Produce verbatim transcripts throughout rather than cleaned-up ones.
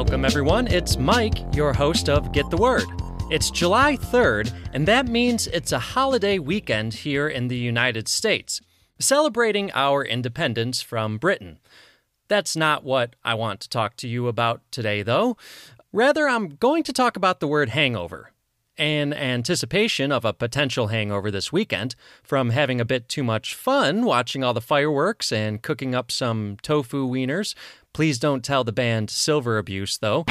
Welcome, everyone. It's Mike, your host of Get the Word. It's July third, and that means it's a holiday weekend here in the United States, celebrating our independence from Britain. That's not what I want to talk to you about today, though. Rather, I'm going to talk about the word hangover. In anticipation of a potential hangover this weekend from having a bit too much fun watching all the fireworks and cooking up some tofu wieners. Please don't tell the band Silver Abuse, though.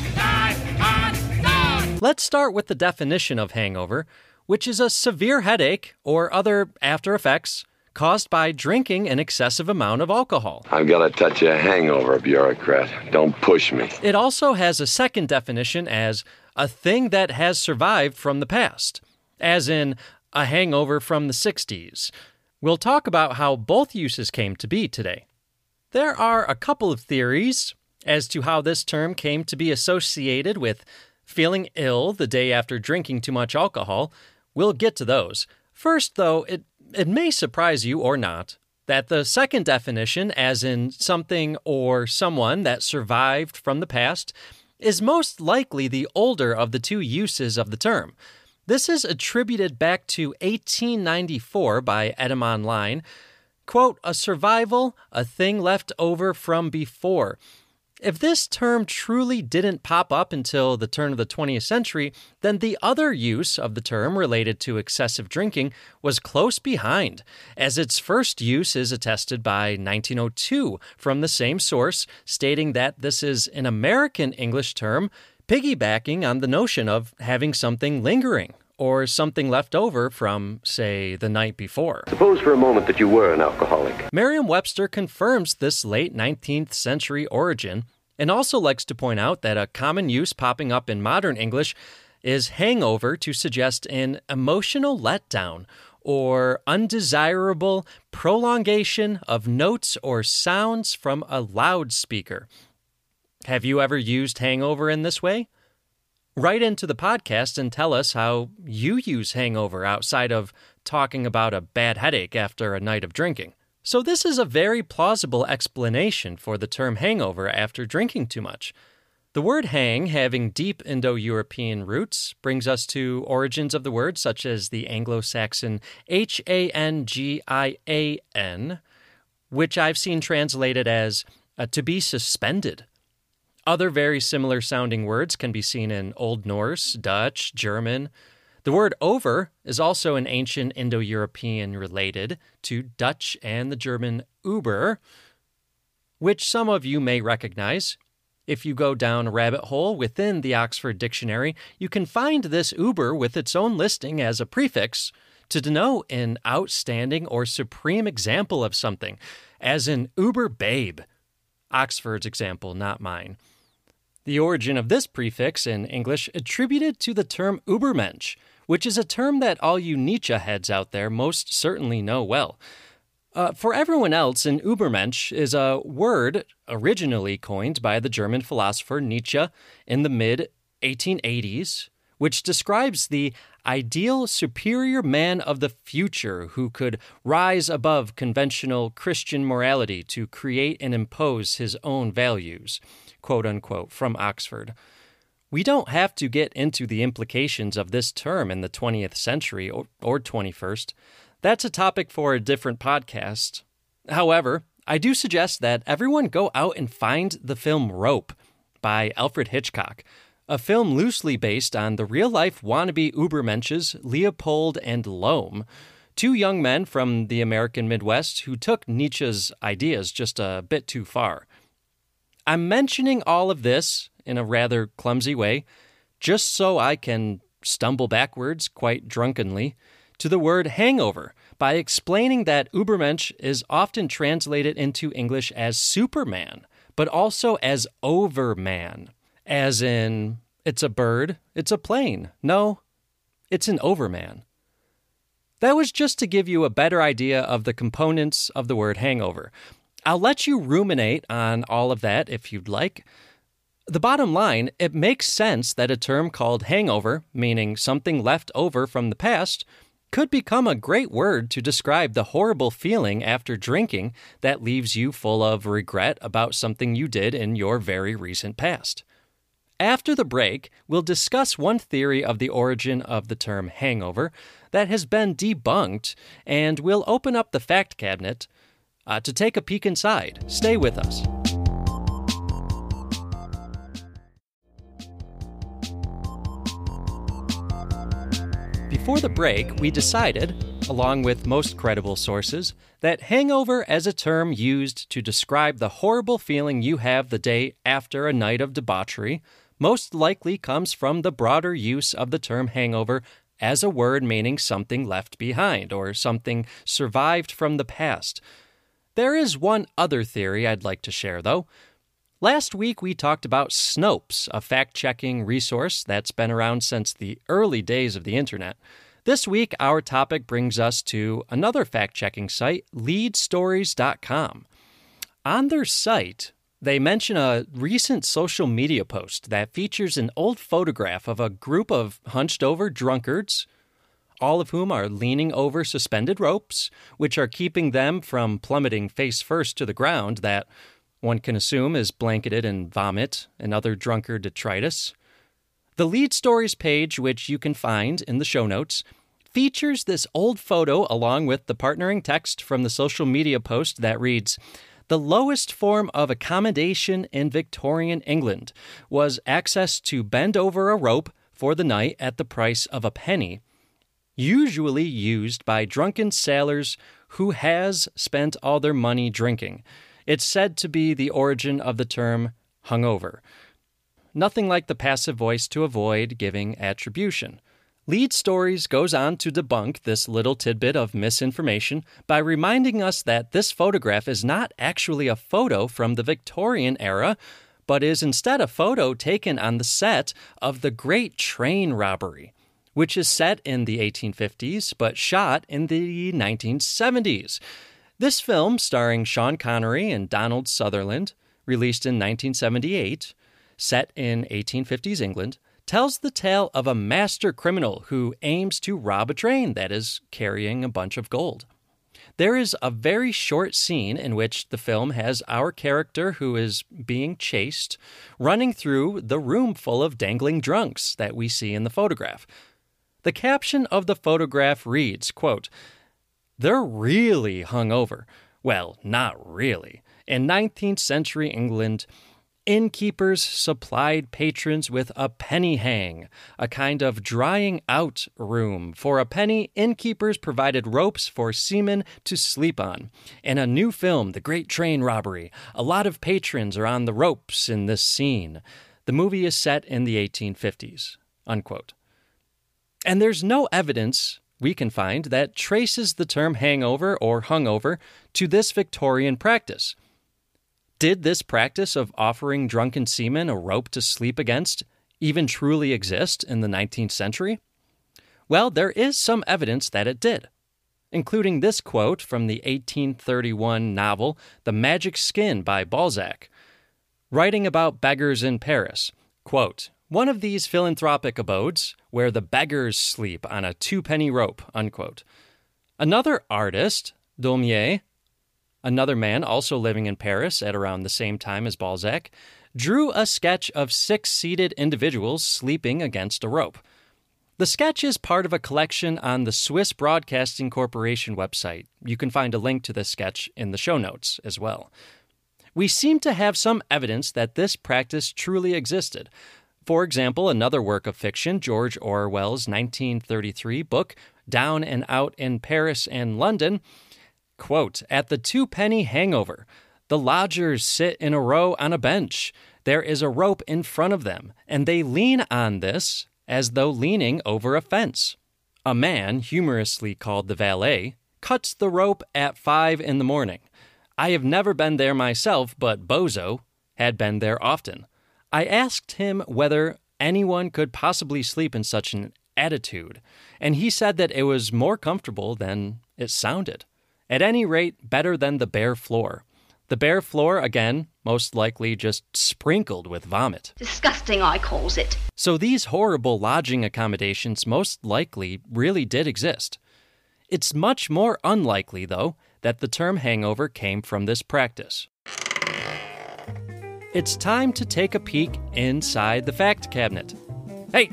Let's start with the definition of hangover, which is a severe headache or other after effects caused by drinking an excessive amount of alcohol. I've got a touch of hangover, bureaucrat. Don't push me. It also has a second definition as a thing that has survived from the past, as in a hangover from the sixties. We'll talk about how both uses came to be today. There are a couple of theories as to how this term came to be associated with feeling ill the day after drinking too much alcohol. We'll get to those. First, though, it, it may surprise you or not that the second definition, as in something or someone that survived from the past, is most likely the older of the two uses of the term. This is attributed back to eighteen ninety-four by Edom Online. Quote, a survival, a thing left over from before. If this term truly didn't pop up until the turn of the twentieth century, then the other use of the term related to excessive drinking was close behind, as its first use is attested by nineteen oh two from the same source, stating that this is an American English term piggybacking on the notion of having something lingering or something left over from, say, the night before. Suppose for a moment that you were an alcoholic. Merriam-Webster confirms this late nineteenth century origin and also likes to point out that a common use popping up in modern English is hangover to suggest an emotional letdown or undesirable prolongation of notes or sounds from a loudspeaker. Have you ever used hangover in this way? Write into the podcast and tell us how you use hangover outside of talking about a bad headache after a night of drinking. So this is a very plausible explanation for the term hangover after drinking too much. The word hang, having deep Indo-European roots, brings us to origins of the word such as the Anglo-Saxon H A N G I A N, which I've seen translated as uh, to be suspended. Other very similar sounding words can be seen in Old Norse, Dutch, German. The word over is also an ancient Indo-European related to Dutch and the German Uber, which some of you may recognize. If you go down a rabbit hole within the Oxford Dictionary, you can find this Uber with its own listing as a prefix to denote an outstanding or supreme example of something, as in Uber babe. Oxford's example, not mine. The origin of this prefix in English attributed to the term Übermensch, which is a term that all you Nietzsche heads out there most certainly know well. Uh, for everyone else, an Übermensch is a word originally coined by the German philosopher Nietzsche in the mid eighteen eighties, which describes the ideal superior man of the future who could rise above conventional Christian morality to create and impose his own values, quote unquote, from Oxford. We don't have to get into the implications of this term in the twentieth century or, or twenty-first. That's a topic for a different podcast. However, I do suggest that everyone go out and find the film Rope by Alfred Hitchcock, a film loosely based on the real-life wannabe Übermensches Leopold and Lohm, two young men from the American Midwest who took Nietzsche's ideas just a bit too far. I'm mentioning all of this in a rather clumsy way, just so I can stumble backwards quite drunkenly to the word hangover by explaining that Übermensch is often translated into English as Superman, but also as Overman. As in, it's a bird, it's a plane. No, it's an overman. That was just to give you a better idea of the components of the word hangover. I'll let you ruminate on all of that if you'd like. The bottom line, it makes sense that a term called hangover, meaning something left over from the past, could become a great word to describe the horrible feeling after drinking that leaves you full of regret about something you did in your very recent past. After the break, we'll discuss one theory of the origin of the term hangover that has been debunked, and we'll open up the fact cabinet uh, to take a peek inside. Stay with us. Before the break, we decided, along with most credible sources, that hangover as a term used to describe the horrible feeling you have the day after a night of debauchery most likely comes from the broader use of the term hangover as a word meaning something left behind or something survived from the past. There is one other theory I'd like to share, though. Last week, we talked about Snopes, a fact-checking resource that's been around since the early days of the internet. This week, our topic brings us to another fact-checking site, lead stories dot com. On their site, they mention a recent social media post that features an old photograph of a group of hunched-over drunkards, all of whom are leaning over suspended ropes, which are keeping them from plummeting face-first to the ground that one can assume is blanketed in vomit and other drunkard detritus. The Lead Stories page, which you can find in the show notes, features this old photo along with the partnering text from the social media post that reads, "The lowest form of accommodation in Victorian England was access to bend over a rope for the night at the price of a penny, usually used by drunken sailors who has spent all their money drinking. It's said to be the origin of the term hungover." Nothing like the passive voice to avoid giving attribution. Lead Stories goes on to debunk this little tidbit of misinformation by reminding us that this photograph is not actually a photo from the Victorian era, but is instead a photo taken on the set of The Great Train Robbery, which is set in the eighteen fifties but shot in the nineteen seventies. This film, starring Sean Connery and Donald Sutherland, released in nineteen seventy-eight, set in eighteen fifties England, tells the tale of a master criminal who aims to rob a train that is carrying a bunch of gold. There is a very short scene in which the film has our character who is being chased running through the room full of dangling drunks that we see in the photograph. The caption of the photograph reads, quote, "They're really hungover." Well, not really. In nineteenth century England, innkeepers supplied patrons with a penny hang, a kind of drying out room. For a penny, innkeepers provided ropes for seamen to sleep on. In a new film, The Great Train Robbery, a lot of patrons are on the ropes in this scene. The movie is set in the eighteen fifties, unquote. And there's no evidence we can find that traces the term hangover or hungover to this Victorian practice. Did this practice of offering drunken seamen a rope to sleep against even truly exist in the nineteenth century? Well, there is some evidence that it did, including this quote from the eighteen thirty-one novel The Magic Skin by Balzac, writing about beggars in Paris. Quote, "One of these philanthropic abodes where the beggars sleep on a two-penny rope," unquote. Another artist, Daumier, another man also living in Paris at around the same time as Balzac, drew a sketch of six seated individuals sleeping against a rope. The sketch is part of a collection on the Swiss Broadcasting Corporation website. You can find a link to this sketch in the show notes as well. We seem to have some evidence that this practice truly existed. For example, another work of fiction, George Orwell's nineteen thirty-three book, Down and Out in Paris and London, quote, "At the two-penny hangover, the lodgers sit in a row on a bench. There is a rope in front of them, and they lean on this as though leaning over a fence. A man, humorously called the valet, cuts the rope at five in the morning. I have never been there myself, but Bozo had been there often. I asked him whether anyone could possibly sleep in such an attitude, and he said that it was more comfortable than it sounded. At any rate, better than the bare floor. The bare floor, again, most likely just sprinkled with vomit. Disgusting, I calls it." So these horrible lodging accommodations most likely really did exist. It's much more unlikely, though, that the term hangover came from this practice. it's time to take a peek inside the fact cabinet. Hey!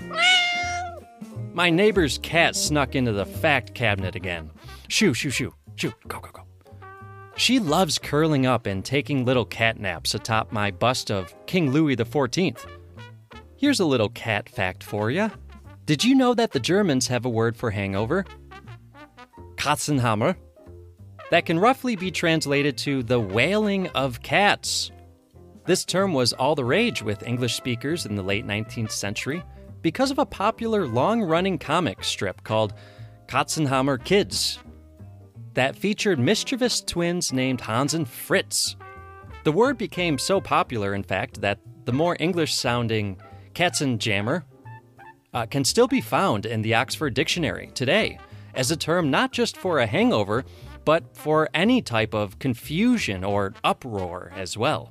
My neighbor's cat snuck into the fact cabinet again. Shoo, shoo, shoo, shoo, go, go, go. She loves curling up and taking little cat naps atop my bust of King Louis the fourteenth. Here's a little cat fact for you. Did you know that the Germans have a word for hangover? Katzenhammer. That can roughly be translated to the wailing of cats. This term was all the rage with English speakers in the late nineteenth century because of a popular long-running comic strip called Katzenhammer Kids that featured mischievous twins named Hans and Fritz. The word became so popular, in fact, that the more English-sounding Katzenjammer uh, can still be found in the Oxford Dictionary today as a term not just for a hangover, but for any type of confusion or uproar as well.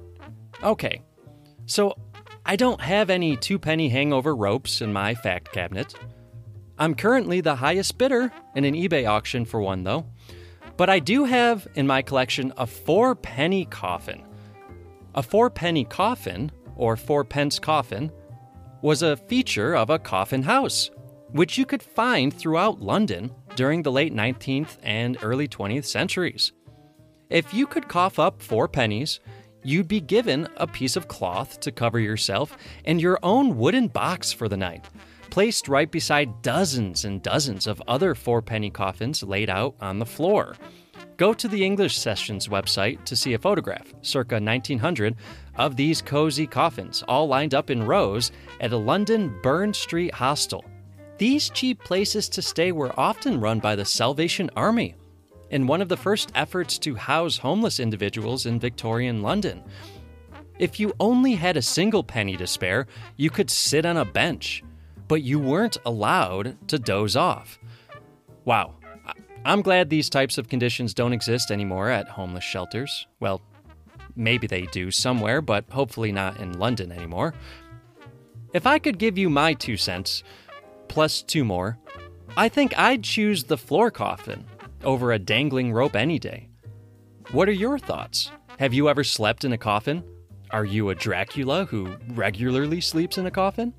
Okay, so I don't have any two-penny hangover ropes in my fact cabinet. I'm currently the highest bidder in an eBay auction for one, though. But I do have in my collection a four-penny coffin. A four-penny coffin, or four-pence coffin, was a feature of a coffin house, which you could find throughout London during the late nineteenth and early twentieth centuries. If you could cough up four pennies, you'd be given a piece of cloth to cover yourself and your own wooden box for the night, placed right beside dozens and dozens of other four-penny coffins laid out on the floor. Go to the English Sessions website to see a photograph, circa nineteen hundred, of these cozy coffins, all lined up in rows at a London Burn Street hostel. These cheap places to stay were often run by the Salvation Army, in one of the first efforts to house homeless individuals in Victorian London. If you only had a single penny to spare, you could sit on a bench, but you weren't allowed to doze off. Wow. I'm glad these types of conditions don't exist anymore at homeless shelters. Well, maybe they do somewhere, but hopefully not in London anymore. If I could give you my two cents, plus two more, I think I'd choose the floor coffin over a dangling rope any day. What are your thoughts? Have you ever slept in a coffin? Are you a Dracula who regularly sleeps in a coffin?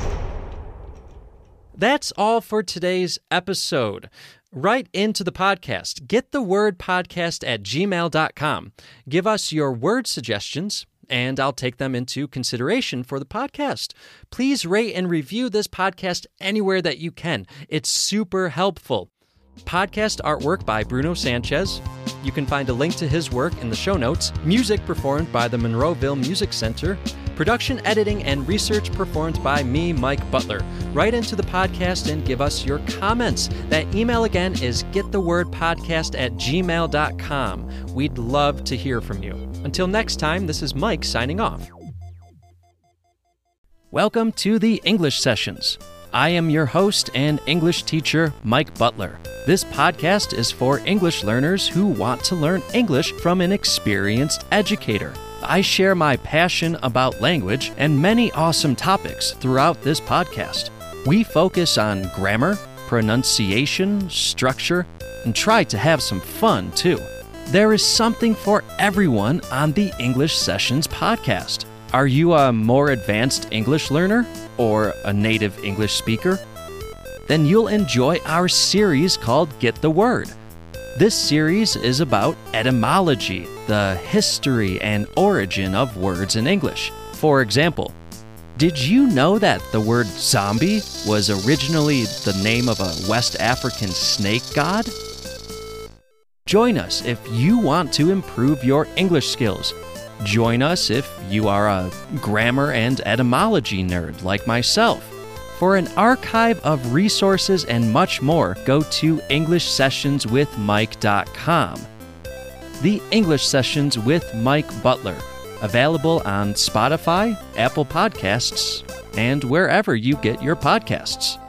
That's all for today's episode. Write into the podcast. Get the word podcast at gmail dot com. Give us your word suggestions, and I'll take them into consideration for the podcast. Please rate and review this podcast anywhere that you can. It's super helpful. Podcast artwork by Bruno Sanchez. You can find a link to his work in the show notes. Music performed by the Monroeville Music Center. Production, editing, and research performed by me, Mike Butler. Write into the podcast and give us your comments. That email again is getthewordpodcast at gmail dot com. We'd love to hear from you. Until next time, this is Mike signing off. Welcome to the English Sessions. I am your host and English teacher, Mike Butler. This podcast is for English learners who want to learn English from an experienced educator. I share my passion about language and many awesome topics throughout this podcast. We focus on grammar, pronunciation, structure, and try to have some fun too. There is something for everyone on the English Sessions podcast. Are you a more advanced English learner or a native English speaker? Then you'll enjoy our series called Get the Word. This series is about etymology, the history and origin of words in English. For example, did you know that the word zombie was originally the name of a West African snake god? Join us if you want to improve your English skills. Join us if you are a grammar and etymology nerd like myself. For an archive of resources and much more, go to english sessions with mike dot com. The English Sessions with Mike Butler, available on Spotify, Apple Podcasts, and wherever you get your podcasts.